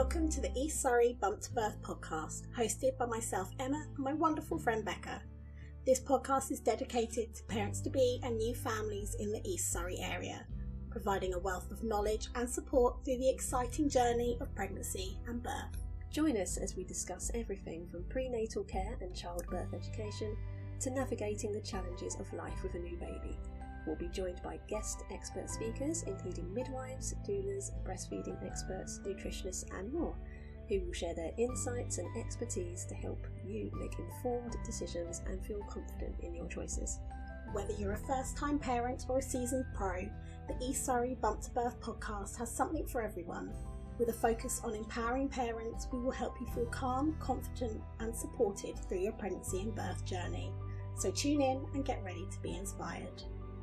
Welcome to the East Surrey Bump to Birth podcast, hosted by myself, Emma, and my wonderful friend Becca. This podcast is dedicated to parents-to-be and new families in the East Surrey area, providing a wealth of knowledge and support through the exciting journey of pregnancy and birth. Join us as we discuss everything from prenatal care and childbirth education to navigating the challenges of life with a new baby. We'll be joined by guest expert speakers, including midwives, doulas, breastfeeding experts, nutritionists and more, who will share their insights and expertise to help you make informed decisions and feel confident in your choices. Whether you're a first-time parent or a seasoned pro, the East Surrey Bump to Birth podcast has something for everyone. With a focus on empowering parents, we will help you feel calm, confident and supported through your pregnancy and birth journey. So tune in and get ready to be inspired.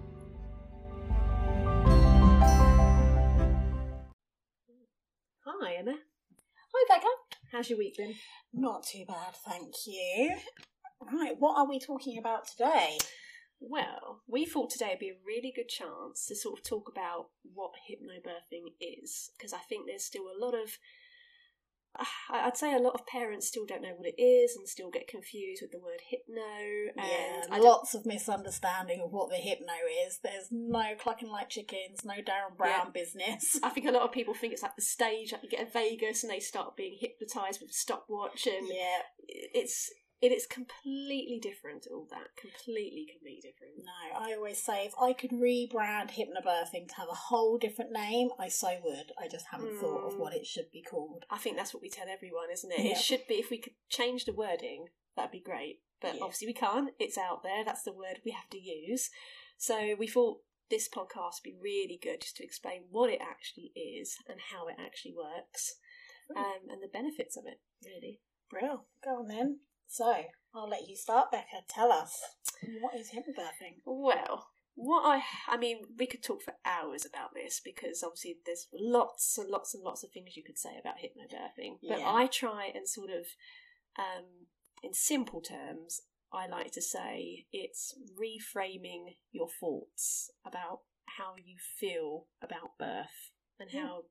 Hi Emma. Hi Becca. How's your week been? Not too bad, thank you. Right, what are we talking about today? Well, we thought today would be a really good chance to sort of talk about what hypnobirthing is, because I think there's still a lot of, I'd say a lot of parents still don't know what it is and still get confused with the word hypno. And lots of misunderstanding of what the hypno is. There's no clucking like chickens, no Darren Brown business. I think a lot of people think it's like the stage, like you get a Vegas and they start being hypnotised with a stopwatch, and it is completely different to all that. Completely different. No, I always say if I could rebrand hypnobirthing to have a whole different name, I so would. I just haven't thought of what it should be called. I think that's what we tell everyone, isn't it? Yeah. It should be, if we could change the wording, that'd be great. But obviously we can't. It's out there. That's the word we have to use. So we thought this podcast would be really good just to explain what it actually is and how it actually works, and the benefits of it, really. Brill. Go on then. So, I'll let you start, Becca. Tell us, what is hypnobirthing? Well, I mean, we could talk for hours about this because obviously there's lots and lots and lots of things you could say about hypnobirthing. But I try and sort of, in simple terms, I like to say it's reframing your thoughts about how you feel about birth and how,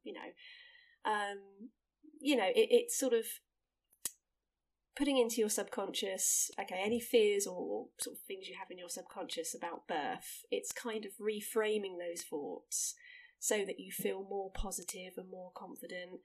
it's sort of putting into your subconscious, any fears or sort of things you have in your subconscious about birth. It's kind of reframing those thoughts so that you feel more positive and more confident.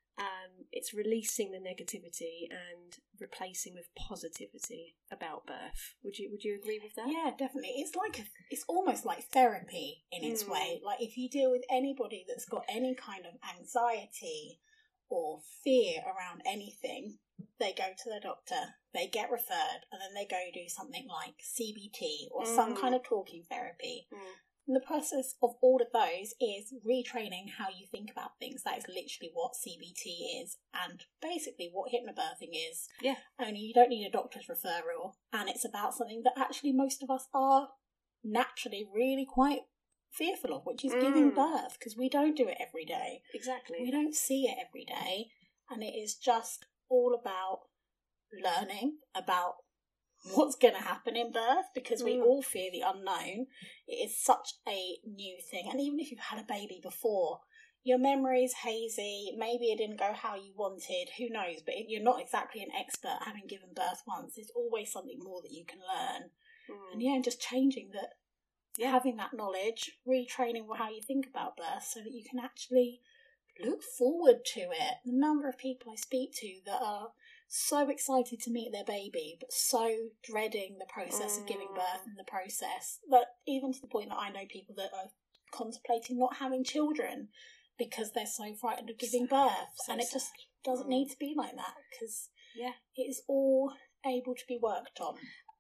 It's releasing the negativity and replacing with positivity about birth. Would you agree with that? Yeah, definitely. It's almost like therapy in its way. Like if you deal with anybody that's got any kind of anxiety or fear around anything, they go to the doctor, they get referred, and then they go do something like CBT or some kind of talking therapy. And the process of all of those is retraining how you think about things. That is literally what CBT is, and basically what hypnobirthing is. Yeah. Only you don't need a doctor's referral, and it's about something that actually most of us are naturally really quite fearful of, which is giving birth, because we don't do it every day. Exactly. We don't see it every day, and it is just all about learning about what's going to happen in birth, because we all fear the unknown. It is such a new thing, and even if you've had a baby before, your memory's hazy, maybe it didn't go how you wanted, who knows, but you're not exactly an expert having given birth once. There's always something more that you can learn. And just changing that, having that knowledge, retraining how you think about birth so that you can actually look forward to it. The number of people I speak to that are so excited to meet their baby, but so dreading the process of giving birth and the process, that even to the point that I know people that are contemplating not having children because they're so frightened of giving birth. And it just doesn't need to be like that, because it is all able to be worked on.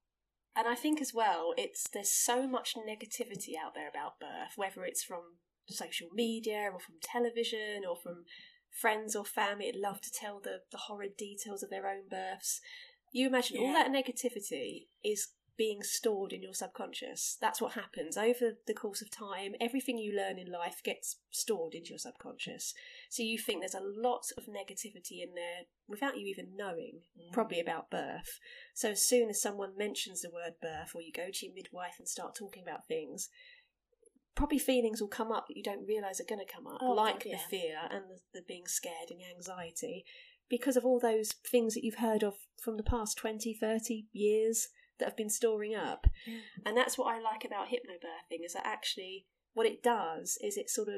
And I think as well, there's so much negativity out there about birth, whether it's from social media or from television or from friends or family that love to tell the horrid details of their own births. You imagine all that negativity is being stored in your subconscious. That's what happens over the course of time. Everything you learn in life gets stored into your subconscious. So you think there's a lot of negativity in there without you even knowing, probably about birth. So as soon as someone mentions the word birth, or you go to your midwife and start talking about things, probably feelings will come up that you don't realise are going to come up, the fear and the being scared and the anxiety, because of all those things that you've heard of from the past 20, 30 years that have been storing up. Yeah. And that's what I like about hypnobirthing, is that actually what it does is it sort of,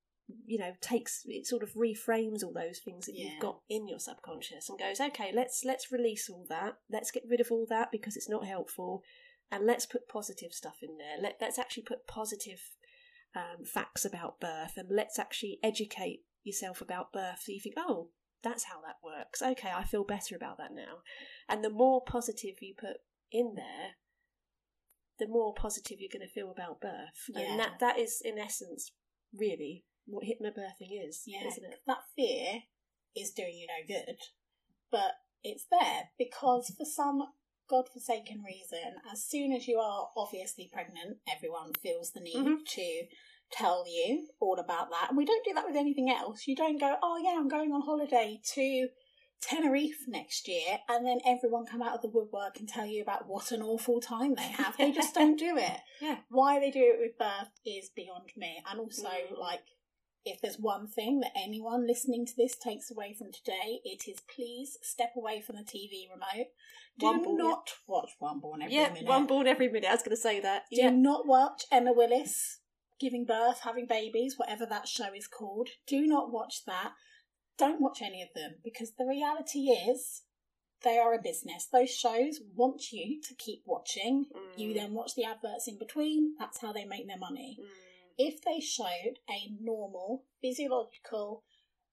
it sort of reframes all those things that you've got in your subconscious and goes, okay, let's release all that, let's get rid of all that because it's not helpful, and let's put positive stuff in there. Let's actually put positive facts about birth, and let's actually educate yourself about birth so you think, oh, that's how that works. Okay, I feel better about that now. And the more positive you put in there, the more positive you're going to feel about birth. Yeah. And that is, in essence, really what hypnobirthing is, isn't it? That fear is doing you no good, but it's there because for some godforsaken reason, as soon as you are obviously pregnant, everyone feels the need to tell you all about that. And we don't do that with anything else. You don't go, oh yeah, I'm going on holiday to Tenerife next year, and then everyone come out of the woodwork and tell you about what an awful time they have. They just don't do it. Yeah. Why they do it with birth is beyond me. And also, if there's one thing that anyone listening to this takes away from today, it is please step away from the TV remote. Do not watch One Born Every Minute. One Born Every Minute. I was going to say that. Do not watch Emma Willis giving birth, having babies, whatever that show is called. Do not watch that. Don't watch any of them, because the reality is they are a business. Those shows want you to keep watching. You then watch the adverts in between. That's how they make their money. If they showed a normal, physiological,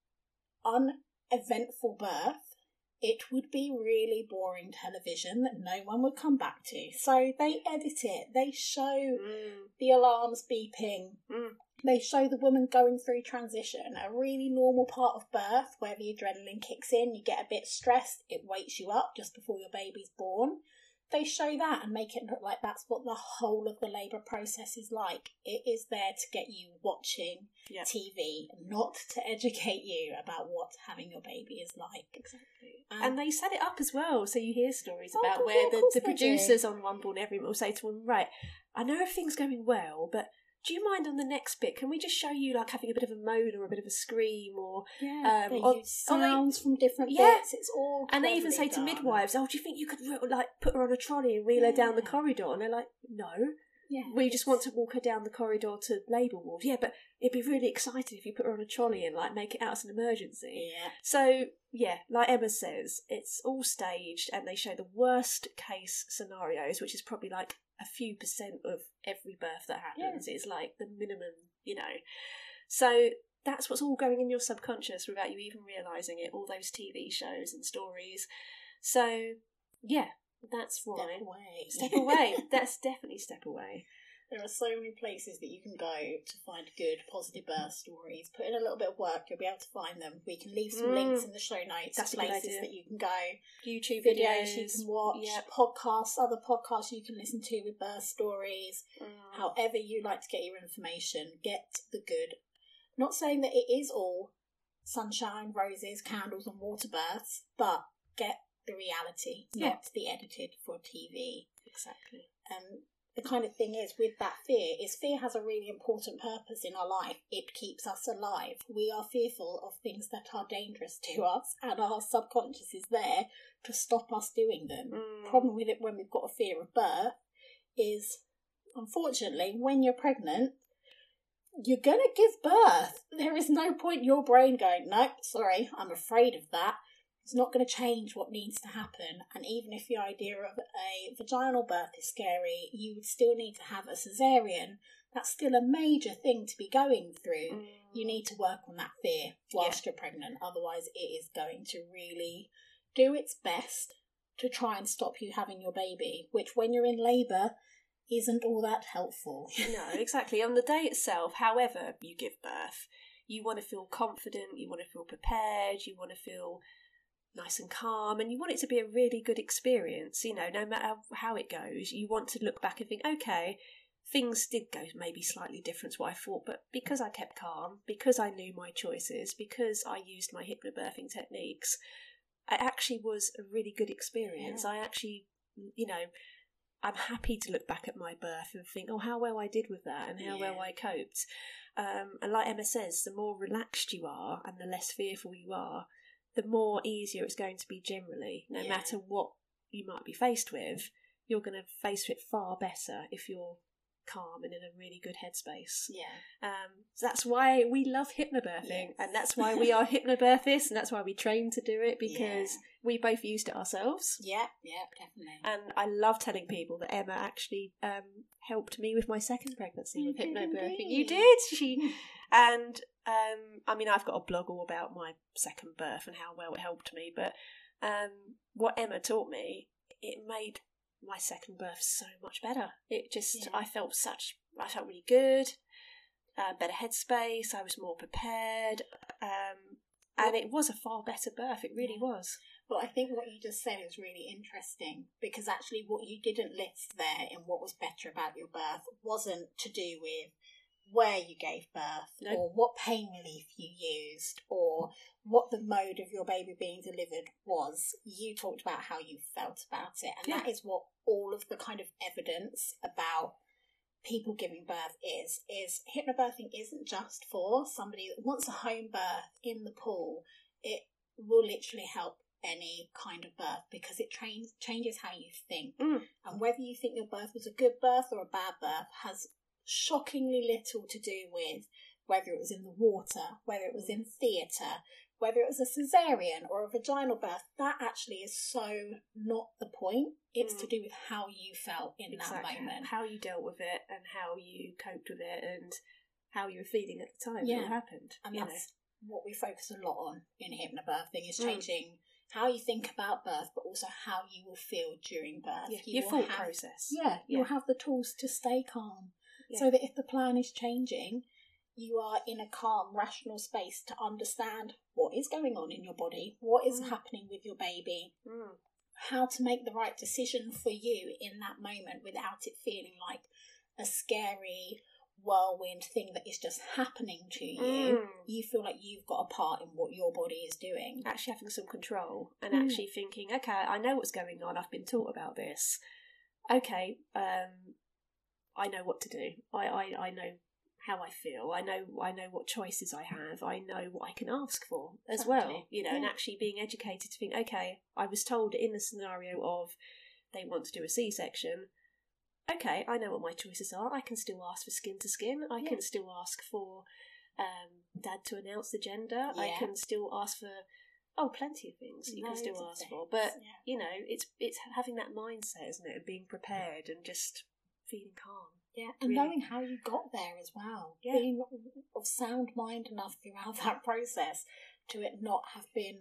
uneventful birth, it would be really boring television that no one would come back to. So they edit it. They show the alarms beeping. They show the woman going through transition, a really normal part of birth where the adrenaline kicks in, you get a bit stressed, it wakes you up just before your baby's born. They show that and make it look like that's what the whole of the labour process is like. It is there to get you watching TV, not to educate you about what having your baby is like. Exactly. And they set it up as well, so you hear stories about where the producers on One Born Every will say to them, right, I know everything's going well, but do you mind on the next bit, can we just show you like having a bit of a moan or a bit of a scream, or they use sounds from different bits. It's all and they even say to midwives, oh, do you think you could like put her on a trolley and wheel her down the corridor? And they're like, no, we just want to walk her down the corridor to labour ward. Yeah, but it'd be really exciting if you put her on a trolley and like make it out as an emergency. So like Emma says, it's all staged, and they show the worst case scenarios, which is probably like a few percent of every birth that happens. It's like the minimum, So that's what's all going in your subconscious without you even realising it, all those TV shows and stories. So, that's why. Step away. That's definitely step away. There are so many places that you can go to find good, positive birth stories. Put in a little bit of work, you'll be able to find them. We can leave some links in the show notes. That's places that you can go. YouTube videos you can watch, podcasts, other podcasts you can listen to with birth stories. However you like to get your information, get the good. Not saying that it is all sunshine, roses, candles and water births, but get the reality, not the edited for TV. Exactly. The kind of thing is with that fear has a really important purpose in our life. It keeps us alive. We are fearful of things that are dangerous to us, and our subconscious is there to stop us doing them. Problem with it when we've got a fear of birth is, unfortunately, when you're pregnant, you're going to give birth. There is no point your brain going, no, sorry, I'm afraid of that. It's not going to change what needs to happen. And even if the idea of a vaginal birth is scary, you would still need to have a cesarean. That's still a major thing to be going through. You need to work on that fear whilst you're pregnant. Otherwise, it is going to really do its best to try and stop you having your baby, which when you're in labour isn't all that helpful. No, exactly. On the day itself, however you give birth, you want to feel confident, you want to feel prepared, you want to feel nice and calm, and you want it to be a really good experience. No matter how it goes, you want to look back and think, okay, things did go maybe slightly different to what I thought, but because I kept calm, because I knew my choices, because I used my hypnobirthing techniques, it actually was a really good experience. I actually, I'm happy to look back at my birth and think, oh, how well I did with that and how well I coped. And like Emma says, the more relaxed you are and the less fearful you are, the more easier it's going to be generally. No matter what you might be faced with, you're going to face it far better if you're calm and in a really good headspace. So that's why we love hypnobirthing, and that's why we are hypnobirthists, and that's why we train to do it, because we both used it ourselves. Definitely. And I love telling people that Emma actually helped me with my second pregnancy with hypnobirthing. You did. And I mean, I've got a blog all about my second birth and how well it helped me, but what Emma taught me, it made my second birth so much better. It just, I felt really good, better headspace, I was more prepared, and it was a far better birth, it really was. Well, I think what you just said is really interesting, because actually what you didn't list there in what was better about your birth wasn't to do with where you gave birth, or what pain relief you used, or what the mode of your baby being delivered was. You talked about how you felt about it, and that is what all of the kind of evidence about people giving birth is hypnobirthing isn't just for somebody that wants a home birth in the pool. It will literally help any kind of birth, because it changes how you think, and whether you think your birth was a good birth or a bad birth has shockingly little to do with whether it was in the water, whether it was in theatre, whether it was a caesarean or a vaginal birth. That actually is so not the point. It's to do with how you felt in that moment, how you dealt with it and how you coped with it and how you were feeling at the time when it happened. And that's what we focus a lot on in hypnobirthing, is changing how you think about birth, but also how you will feel during birth. Your thought process. You'll have the tools to stay calm, so that if the plan is changing, you are in a calm, rational space to understand what is going on in your body, what is happening with your baby, how to make the right decision for you in that moment without it feeling like a scary whirlwind thing that is just happening to you. You feel like you've got a part in what your body is doing. Actually having some control and actually thinking, okay, I know what's going on, I've been taught about this. Okay, I know what to do. I know how I feel. I know what choices I have. I know what I can ask for as well. And actually being educated to think, okay, I was told in the scenario of they want to do a C-section. Okay, I know what my choices are. I can still ask for skin to skin. I can still ask for dad to announce the gender. I can still ask for plenty of things you can still ask for. But it's having that mindset, isn't it, and being prepared and just feeling calm. Yeah, and knowing how you got there as well. Yeah. Being of sound mind enough throughout that process to it not have been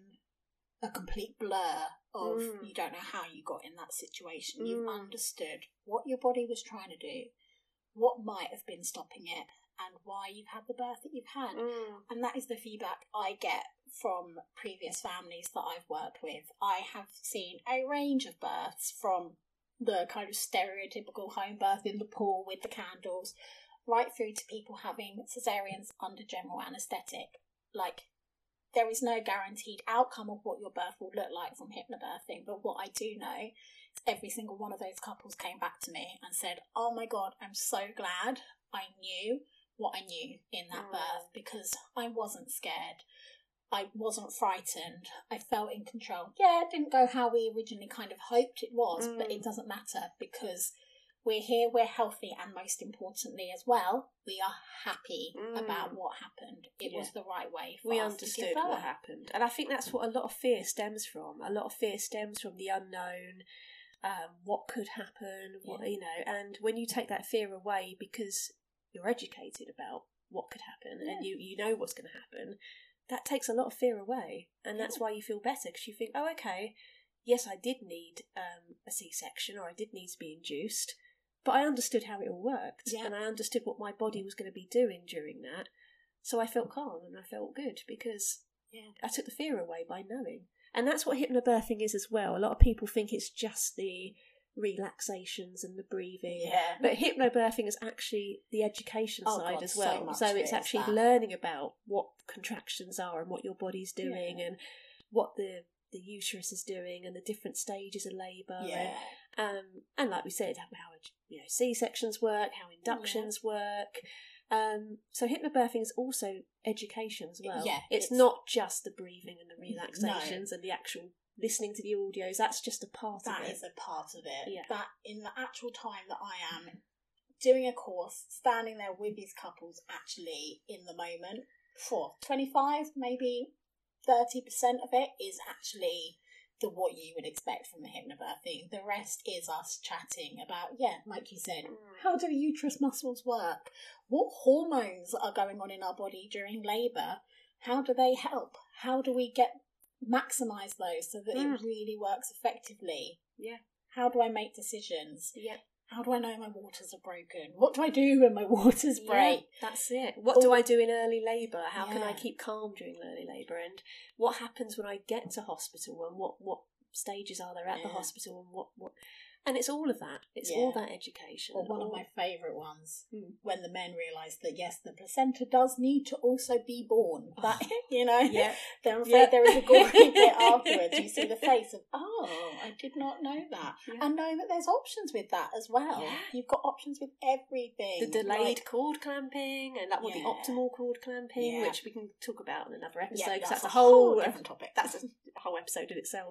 a complete blur of you don't know how you got in that situation. You've understood what your body was trying to do, what might have been stopping it, and why you've had the birth that you've had. And that is the feedback I get from previous families that I've worked with. I have seen a range of births, from the kind of stereotypical home birth in the pool with the candles, right through to people having caesareans under general anaesthetic. Like, there is no guaranteed outcome of what your birth will look like from hypnobirthing, but what I do know is every single one of those couples came back to me and said, oh my God, I'm so glad I knew what I knew in that birth, because I wasn't scared. I wasn't frightened. I felt in control. Yeah, it didn't go how we originally kind of hoped it was, but it doesn't matter, because we're here, we're healthy, and most importantly as well, we are happy about what happened. It was the right way for us to give birth. We understood what happened. And I think that's what a lot of fear stems from. A lot of fear stems from the unknown, what could happen, and when you take that fear away because you're educated about what could happen and you know what's going to happen, that takes a lot of fear away, and that's why you feel better, because you think, oh, okay, yes, I did need a C-section, or I did need to be induced, but I understood how it all worked, and I understood what my body was going to be doing during that, so I felt calm and I felt good, because I took the fear away by knowing. And that's what hypnobirthing is as well. A lot of people think it's just the relaxations and the breathing, but hypnobirthing is actually the education side as well. So it's actually learning about what contractions are and what your body's doing and what the the uterus is doing and the different stages of labour. Yeah. And like we said, how C-sections work, how inductions work. So hypnobirthing is also education as well. Yeah, it's not just the breathing and the relaxations and the actual listening to the audios. That's just a part of it. That is a part of it. Yeah. That in the actual time that I am doing a course, standing there with these couples actually in the moment, for 25, maybe 30% of it is actually what you would expect from the hypnobirthing. The rest is us chatting about, like you said, how do the uterus muscles work? What hormones are going on in our body during labour? How do they help? How do we maximise those so that it really works effectively? Yeah. How do I make decisions? Yeah. How do I know my waters are broken? What do I do when my waters break? That's it. What do I do in early labour? How can I keep calm during early labour? And what happens when I get to hospital? And what stages are there at the hospital? And what? And it's all of that. It's all that education. Or one of my favourite ones, when the men realise that, yes, the placenta does need to also be born. That, they're afraid there is a gory bit afterwards. You see the face of, I did not know that. Yeah. And knowing that there's options with that as well. Yeah. You've got options with everything. The delayed cord clamping and the optimal cord clamping, which we can talk about in another episode. Yeah, that's a whole different topic. That's a whole episode in itself.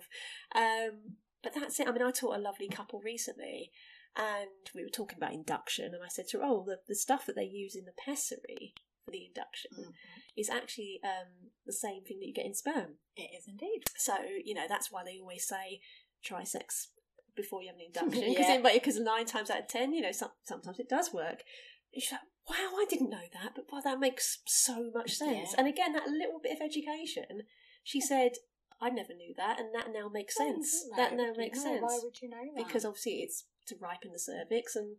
But that's it. I mean, I taught a lovely couple recently, and we were talking about induction, and I said to her, the stuff that they use in the pessary for the induction is actually the same thing that you get in sperm. It is indeed. So, that's why they always say try sex before you have an induction, because 9 times out of 10, sometimes it does work. And she's like, wow, I didn't know that, but wow, that makes so much sense. Yeah. And again, that little bit of education, she said, I never knew that, and that now makes sense. That now makes sense. Why would you know that? Because obviously it's to ripen the cervix, and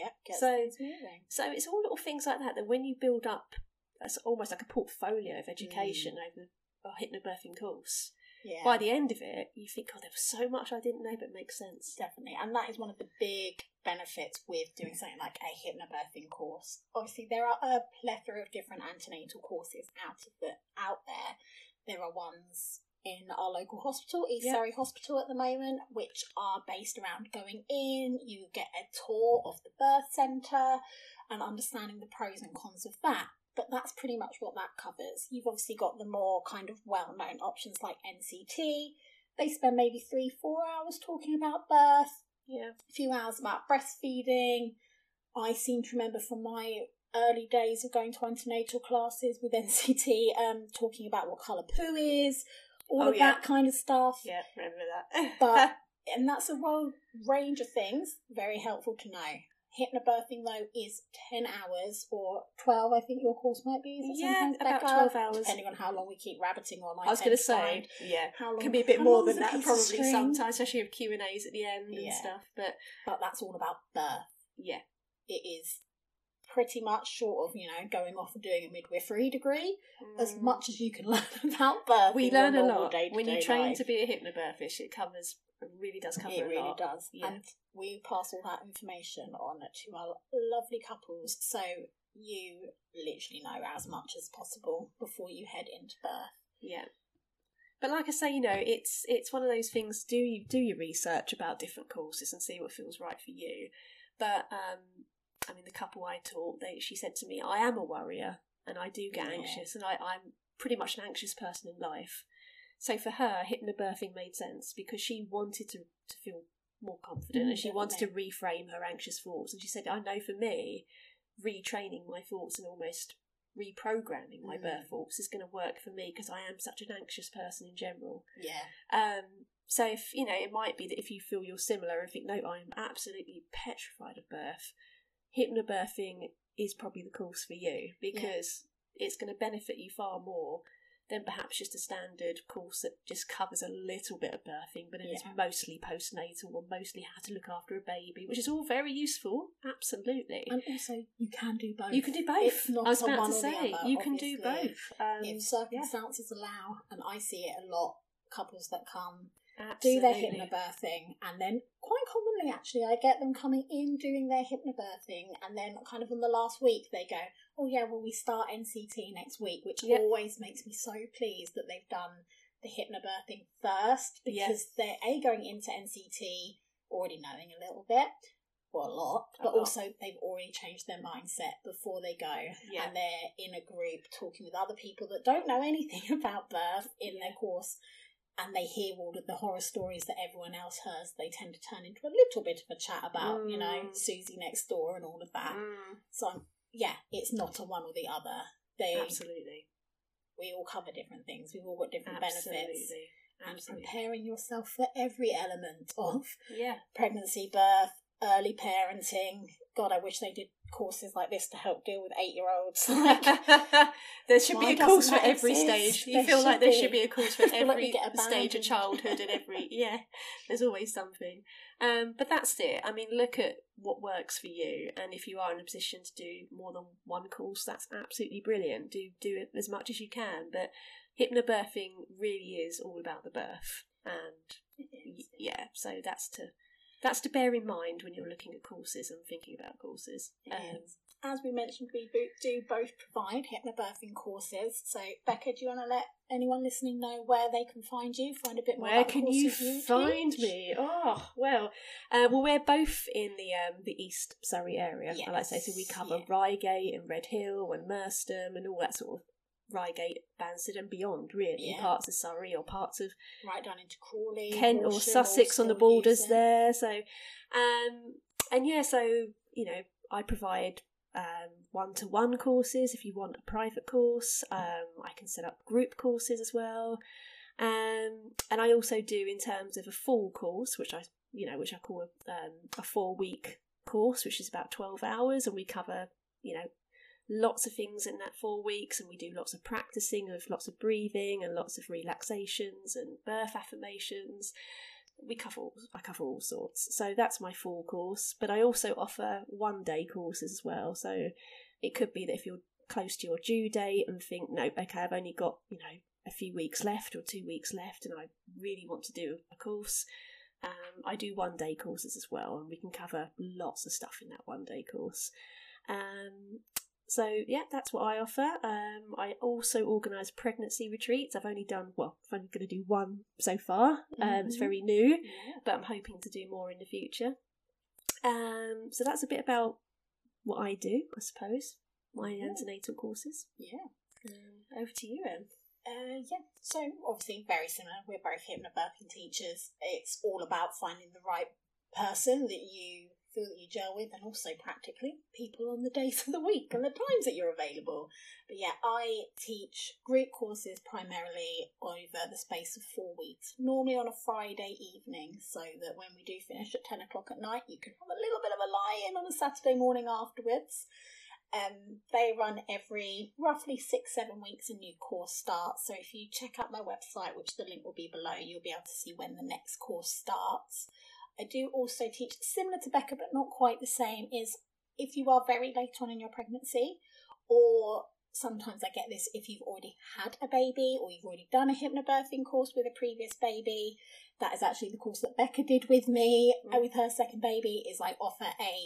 so it's all little things like that when you build up, it's almost like a portfolio of education over a hypnobirthing course. Yeah. By the end of it, you think, there was so much I didn't know, but makes sense. Definitely, and that is one of the big benefits with doing something like a hypnobirthing course. Obviously, there are a plethora of different antenatal courses out there. There are ones in our local hospital, East Surrey Hospital at the moment, which are based around going in, you get a tour of the birth centre and understanding the pros and cons of that. But that's pretty much what that covers. You've obviously got the more kind of well-known options like NCT. They spend maybe 3-4 hours talking about birth, a few hours about breastfeeding. I seem to remember from my early days of going to antenatal classes with NCT, talking about what colour poo is, all of that kind of stuff. Yeah, remember that. And that's a whole range of things. Very helpful to know. Hypnobirthing, though, is 10 hours or 12, I think your course might be. Is it about 12 hours. Depending on how long we keep rabbiting on. I was going to say, can be a bit more than that probably sometimes, especially with Q&As at the end and stuff. But that's all about birth. Yeah. It is pretty much sort of, going off and doing a midwifery degree, as much as you can learn about birth. We learn a lot. When you train to be a hypnobirthist, it really does cover a lot. It really does. Yeah. And we pass all that information on to our lovely couples, so you literally know as much as possible before you head into birth. Yeah. But like I say, it's one of those things, do your research about different courses and see what feels right for you. But the couple I taught, she said to me, I am a worrier and I do get anxious, and I'm pretty much an anxious person in life. So for her, hypnobirthing made sense because she wanted to feel more confident and she wanted to reframe her anxious thoughts. And she said, I know for me, retraining my thoughts and almost reprogramming my birth thoughts is going to work for me because I am such an anxious person in general. Yeah. So if, it might be that if you feel you're similar and think, no, I'm absolutely petrified of birth, hypnobirthing is probably the course for you because it's going to benefit you far more than perhaps just a standard course that just covers a little bit of birthing, but it is mostly postnatal or mostly how to look after a baby, which is all very useful, absolutely. And also, you can do both. You can do both. It's not I was about one to say, other, you can do both. If circumstances allow, and I see it a lot, couples that come Absolutely. do their hypnobirthing, and then quite commonly actually I get them coming in doing their hypnobirthing, and then kind of on the last week they go, oh yeah, well we start NCT next week, which always makes me so pleased that they've done the hypnobirthing first, because they're going into NCT already knowing a little bit, or a lot, but also they've already changed their mindset before they go, and they're in a group talking with other people that don't know anything about birth in their course, and they hear all of the horror stories that everyone else hears. They tend to turn into a little bit of a chat about, you know, Susie next door and all of that. So, it's not a one or the other. Absolutely. We all cover different things. We've all got different benefits. And Absolutely. preparing yourself for every element of Yeah. pregnancy, birth, early parenting. God, I wish they did courses like this to help deal with 8-year-olds. Like, there should be a course for every exist? stage. You There feel like should there be. should be a course for I feel like we every get stage of abandoned. childhood and every there's always something. But that's it. I mean, look at what works for you, and if you are in a position to do more than one course, that's absolutely brilliant. Do it as much as you can. But hypnobirthing really is all about the birth, and so that's to bear in mind when you're looking at courses and thinking about courses. As we mentioned, we do both provide hypnobirthing courses. So, Becca, do you want to let anyone listening know where they can find you? Find a bit more. Where about the can you courses find teach? me? Oh, well, we're both in the East Surrey area. I like to say, so we cover Reigate and Red Hill and Merstham and all that sort of Reigate, Banstead and beyond, really. Parts of Surrey or parts of right down into Crawley, Kent or Horsham, Sussex all on the still borders use it. there. So, so you know, I provide one-to-one courses if you want a private course. I can set up group courses as well, and I also do in terms of a full course, which I call a 4-week course, which is about 12 hours, and we cover lots of things in that 4 weeks, and we do lots of practicing of lots of breathing and lots of relaxations and birth affirmations. I cover all sorts. So that's my full course, but I also offer 1-day courses as well. So it could be that if you're close to your due date and think, no, okay, I've only got, a few weeks left or 2 weeks left and I really want to do a course, I do 1-day courses as well, and we can cover lots of stuff in that 1-day course. So that's what I offer. I also organise pregnancy retreats. I'm only going to do one so far. It's very new, but I'm hoping to do more in the future. So that's a bit about what I do, I suppose. My antenatal courses. Over to you, Em. So obviously very similar. We're both hypnobirthing teachers. It's all about finding the right person that you feel that you gel with, and also practically people on the days of the week and the times that you're available. But I teach group courses primarily over the space of 4 weeks, normally on a Friday evening, so that when we do finish at 10 o'clock at night, you can have a little bit of a lie-in on a Saturday morning afterwards. They run every roughly 6-7 weeks. A new course starts, so if you check out my website, which the link will be below, you'll be able to see when the next course starts. I do also teach, similar to Becca but not quite the same, is if you are very late on in your pregnancy, or sometimes I get this if you've already had a baby or you've already done a hypnobirthing course with a previous baby. That is actually the course that Becca did with me with her second baby. Is I offer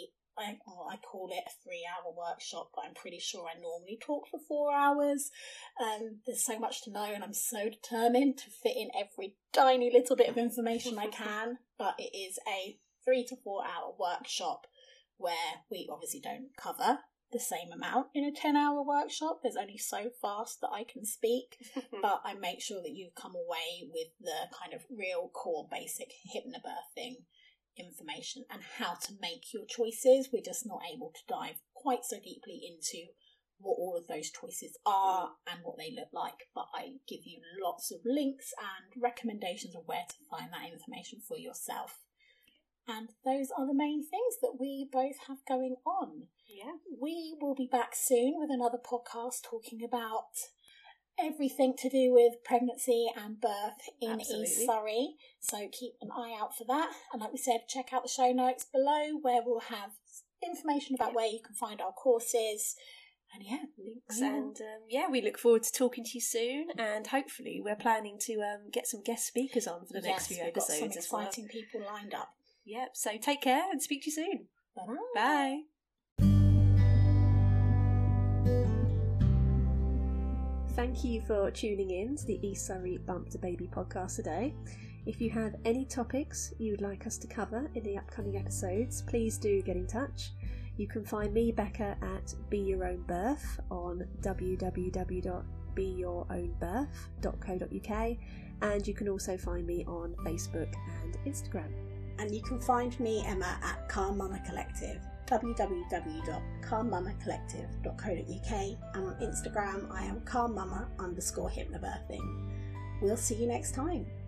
I call it a 3-hour workshop, but I'm pretty sure I normally talk for 4 hours. There's so much to know, and I'm so determined to fit in every tiny little bit of information I can. But it is a 3 to 4 hour workshop where we obviously don't cover the same amount in a 10-hour workshop. There's only so fast that I can speak, but I make sure that you come away with the kind of real core basic hypnobirthing information and how to make your choices. We're just not able to dive quite so deeply into what all of those choices are and what they look like, but I give you lots of links and recommendations of where to find that information for yourself. And those are the main things that we both have going on. We will be back soon with another podcast talking about everything to do with pregnancy and birth in East Surrey, so keep an eye out for that. And like we said, check out the show notes below where we'll have information about where you can find our courses and links. And we look forward to talking to you soon, and hopefully we're planning to get some guest speakers on for the next few episodes. We've got some exciting people lined up. So take care and speak to you soon. Bye. Bye. Thank you for tuning in to the East Surrey Bump to Baby podcast today. If you have any topics you would like us to cover in the upcoming episodes, please do get in touch. You can find me, Becca, at Be Your Own Birth on www.beyourownbirth.co.uk, and you can also find me on Facebook and Instagram. And you can find me, Emma, at Calm Mama Collective, www.calmmamacollective.co.uk, and on Instagram I am calmmama_hypnobirthing. We'll see you next time.